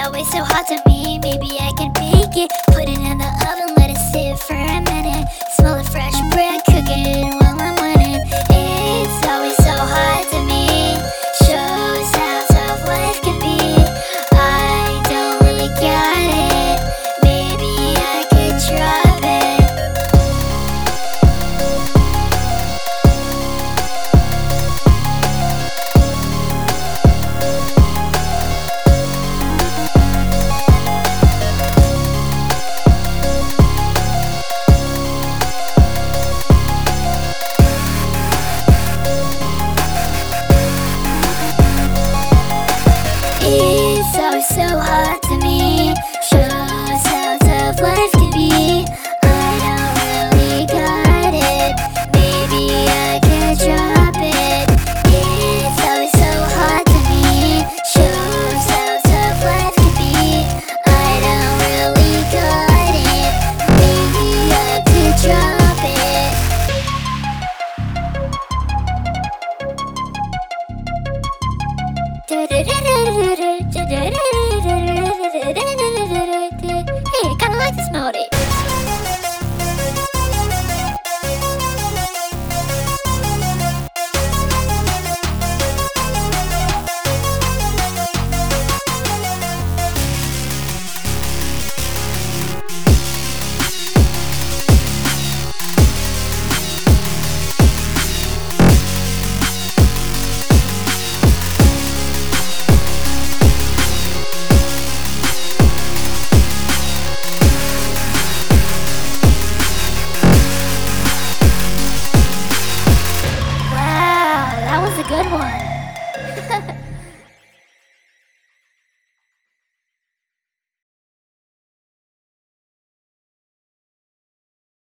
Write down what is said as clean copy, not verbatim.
always so hot to me. Maybe I can bake it, put it in the oven, let it sit for a minute. Smell the fresh bread cooking while I'm winning. It's always so hot to me. Shows how tough life can be. I don't really got it. Maybe I could drop it. It's always so hard to me. Shows how tough life can be. I don't really got it. Maybe I could drop it. It's always so hard to me. Shows how tough life can be. I don't really got it. Maybe I could drop Hey, I kinda like this melody. Wow, that was a good one.